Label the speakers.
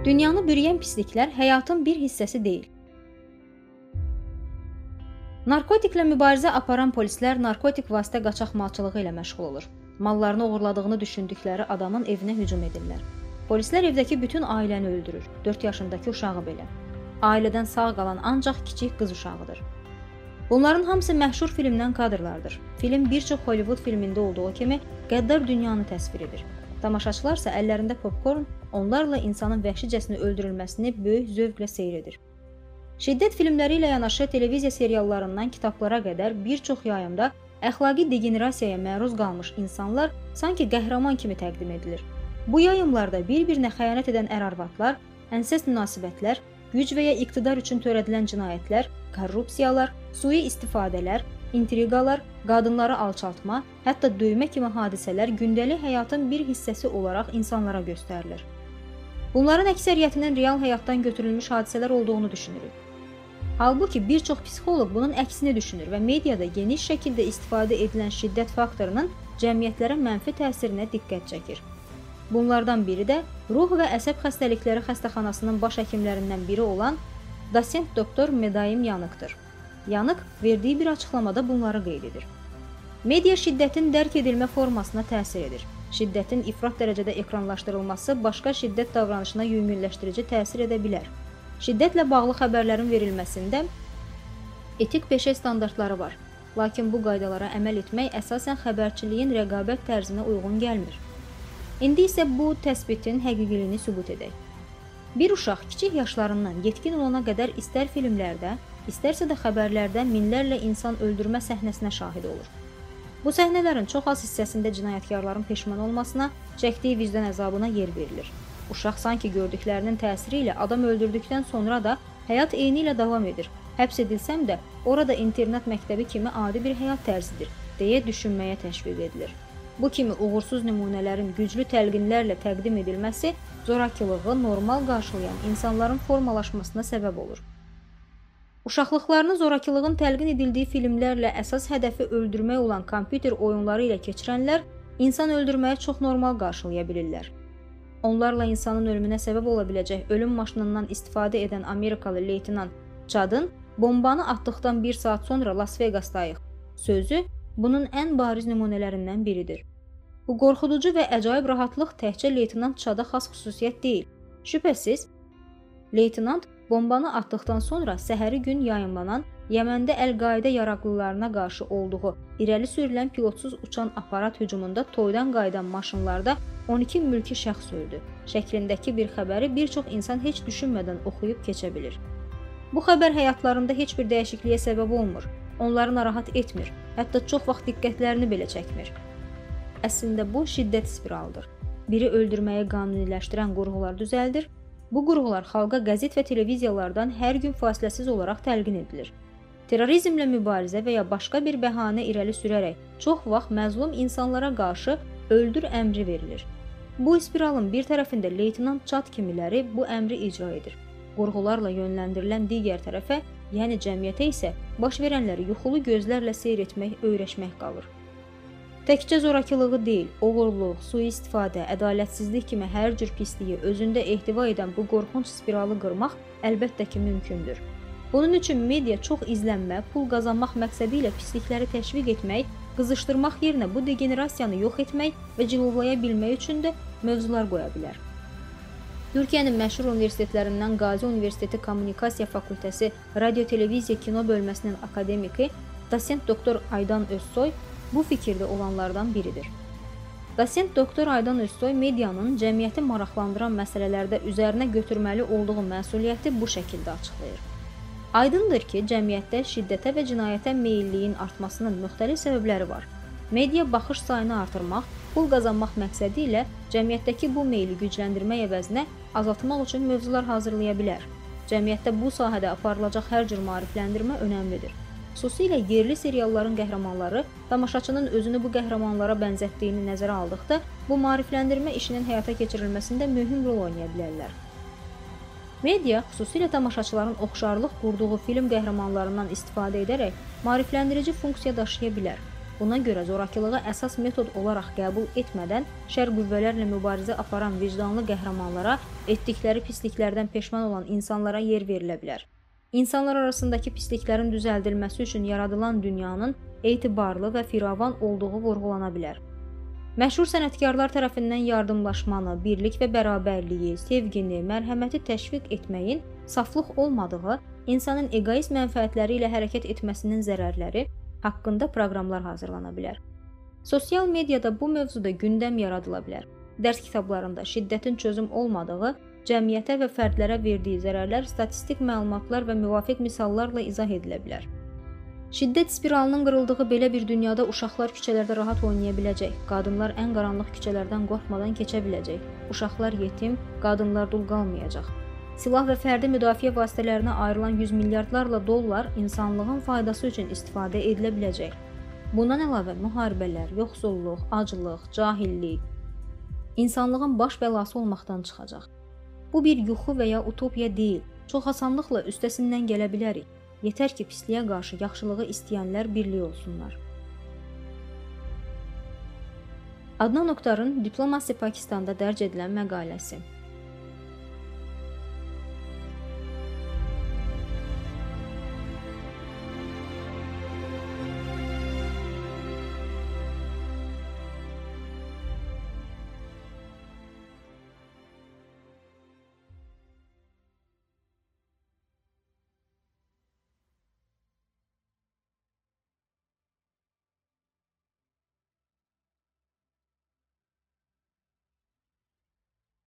Speaker 1: Dünyanı bürüyən pisliklər həyatın bir hissəsi deyil. Narkotiklə mübarizə aparan polislər narkotik vasitə qaçaqmalçılığı ilə məşğul olur. Mallarını oğurladığını düşündükləri adamın evinə hücum edirlər. Polislər evdəki bütün ailəni öldürür, 4 yaşındakı uşağı belə. Ailədən sağ qalan ancaq kiçik qız uşağıdır. Bunların hamısı məşhur filmdən kadrlardır. Film bir çox Hollywood filmində olduğu kimi qəddar dünyanı təsvir edir. Tamaşaçılar isə əllərində popkorn, onlarla insanın vəhşicəsinə öldürülməsini böyük zövqlə seyr edir. Şiddət filmləri ilə yanaşı televiziya seriallarından kitablara qədər bir çox yayımda əxlaqi degenerasiyaya məruz qalmış insanlar sanki qəhrəman kimi təqdim edilir. Bu yayımlarda bir-birinə xəyanət edən ər-arvadlar, ənsəs münasibətlər, güc və ya iqtidar üçün törədilən cinayətlər, korrupsiyalar, sui istifadələr, intriqalar, qadınları alçaltma, hətta döymə kimi hadisələr gündəlik həyatın bir hissəsi olaraq insanlara göstərilir. Bunların əksəriyyətinin real həyatdan götürülmüş hadisələr olduğunu düşünürük. Halbuki bir çox psixoloq bunun əksini düşünür və mediada geniş şəkildə istifadə edilən şiddət faktorunun cəmiyyətlərə mənfi təsirinə diqqət çəkir. Bunlardan biri də ruh və əsəb xəstəlikləri xəstəxanasının baş həkimlərindən biri olan Dosent doktor Medayim Yanıqdır. Yanıq verdiyi bir açıqlamada bunları qeyd edir. Media şiddətin dərk edilmə formasına təsir edir. Şiddətin ifrat dərəcədə ekranlaşdırılması başqa şiddət davranışına yüngülləşdirici təsir edə bilər. Şiddətlə bağlı xəbərlərin verilməsində etik peşə standartları var. Lakin bu qaydalara əməl etmək əsasən xəbərçiliyin rəqabət tərzinə uyğun gəlmir. İndi isə bu təsbitin həqiqiliyini sübut edək. Bir uşaq kiçik yaşlarından yetkin olana qədər istər filmlərdə, istərsə də xəbərlərdə minlərlə insan öldürmə səhnəsinə şahid olur. Bu səhnələrin çox az hissəsində cinayətkarların peşman olmasına, çəkdiyi vicdan əzabına yer verilir. Uşaq sanki gördüklərinin təsiri ilə adam öldürdükdən sonra da həyat eyni ilə davam edir. Həbs edilsəm də orada internat məktəbi kimi adi bir həyat tərzidir, deyə düşünməyə təşviq edilir. Bu kimi uğursuz nümunələrin güclü təlqinlərlə təqdim edilməsi zorakılığı normal qarşılayan insanların formalaşmasına səbəb olur. Uşaqlıqlarını zorakılığın təlqin edildiyi filmlərlə əsas hədəfi öldürmək olan kompüter oyunları ilə keçirənlər insan öldürməyi çox normal qarşılaya bilirlər. Onlarla insanın ölümünə səbəb ola biləcək ölüm maşınından istifadə edən Amerikalı leytenant Chad'ın bombanı atdıqdan bir saat sonra Las Vegasdayıq sözü bunun ən bariz nümunələrindən biridir. Bu qorxuducu və əcaib rahatlıq təkcə leytenant Chad'a xas xüsusiyyət deyil. Şübhəsiz, leytenant bombanı atdıqdan sonra səhəri gün yayımlanan Yəməndə Əl-Qaidə yaraqlılarına qarşı olduğu irəli sürülən pilotsuz uçan aparat hücumunda toydan qayıdan maşınlarda 12 mülki şəxs öldü. Şəklindəki bir xəbəri bir çox insan heç düşünmədən oxuyub keçə bilir. Bu xəbər həyatlarında heç bir dəyişikliyə səbəb olmur. Onları narahat etmir, hətta çox vaxt diqqətlərini belə çəkmir. Əslində bu şiddət spiraldır. Biri öldürməyi qanuniləşdirən qurğular düzəldir. Bu qurğular xalqa qəzet və televiziyalardan hər gün fasiləsiz olaraq təlqin edilir. Terrorizmlə mübarizə və ya başqa bir bəhanə irəli sürərək çox vaxt məzlum insanlara qarşı öldür əmri verilir. Bu spiralın bir tərəfində leytenant Chad kimiləri bu əmri icra edir. Qurğularla yönləndirilən digər tərəfə, yəni cəmiyyətə isə baş verənləri yuxulu gözlərlə seyr etmək, öyrəşmək qalır. Təkcə zorakılığı deyil, oğurluq, sui-istifadə, ədalətsizlik kimi hər cür pisliyi özündə ehtiva edən bu qorxunc spiralı qırmaq əlbəttə ki mümkündür. Bunun üçün media çox izlənmə, pul qazanmaq məqsədi ilə pislikləri təşviq etmək, qızışdırmaq yerinə bu degenerasiyanı yox etmək və cilovlaya bilmək üçün də mövzular qoya bilər. Türkiyənin məşhur universitetlərindən Qazi Universiteti Kommunikasiya Fakültəsi Radio-Televiziya Kino bölməsinin akademiki Dosent doktor Aydan Özsoy bu fikirdə olanlardan biridir. Dosent doktor Aydan Özsoy medianın cəmiyyəti maraqlandıran məsələlərdə üzərinə götürməli olduğu məsuliyyəti bu şəkildə açıqlayır. Aydındır ki, cəmiyyətdə şiddətə və cinayətə meyilliyin artmasının müxtəlif səbəbləri var. Media baxış sayını artırmaq, pul qazanmaq məqsədi ilə cəmiyyətdəki bu meyli gücləndirmək əvəzinə azaltmaq üçün mövzular hazırlaya bilər. Cəmiyyətdə bu sahədə aparılacaq hər cür maarifləndirmə önəmlidir. Xüsusilə yerli serialların qəhrəmanları tamaşaçının özünü bu qəhrəmanlara bənzətdiyini nəzərə aldıqda bu maarifləndirmə işinin həyata keçirilməsində mühüm rol oynaya bilərlər. Media xüsusilə tamaşaçıların oxşarlıq qurduğu film qəhrəmanlarından istifadə edərək maarifləndirici funksiya daşıya bilər. Buna görə zorakılığı əsas metod olaraq qəbul etmədən şər qüvvələrlə mübarizə aparan vicdanlı qəhrəmanlara, etdikləri pisliklərdən peşman olan insanlara yer verilə bilər. İnsanlar arasındakı pisliklərin düzəldilməsi üçün yaradılan dünyanın etibarlı və firavan olduğu vurğulana bilər. Məşhur sənətkarlar tərəfindən yardımlaşmanı, birlik və bərabərliyi, sevgini, mərhəməti təşviq etməyin saflıq olmadığı, insanın egoist mənfəətləri ilə hərəkət etməsinin zərərləri haqqında proqramlar hazırlana bilər. Sosial mediada bu mövzuda gündəm yaradıla bilər. Dərs kitablarında şiddətin çözüm olmadığı, cəmiyyətə və fərdlərə verdiyi zərərlər statistik məlumatlar və müvafiq misallarla izah edilə bilər. Şiddət spiralının qırıldığı belə bir dünyada uşaqlar küçələrdə rahat oynaya biləcək, qadınlar ən qaranlıq küçələrdən qorxmadan keçə biləcək, uşaqlar yetim, qadınlar dul qalmayacaq. Silah və fərdi müdafiə vasitələrinə ayrılan 100 milyardlarla dollar insanlığın faydası üçün istifadə edilə biləcək. Bundan əlavə müharibələr, yoxsulluq, aclıq, cahillik insanlığın baş bəlası olmaqdan çıxacaq. Bu bir yuxu və ya utopiya deyil. Çox asanlıqla üstəsindən gələ bilərik. Yetər ki, pisliyə qarşı yaxşılığı istəyənlər birlik olsunlar. Adnan Oktarın Diplomasi Pakistanda dərc edilən məqaləsi.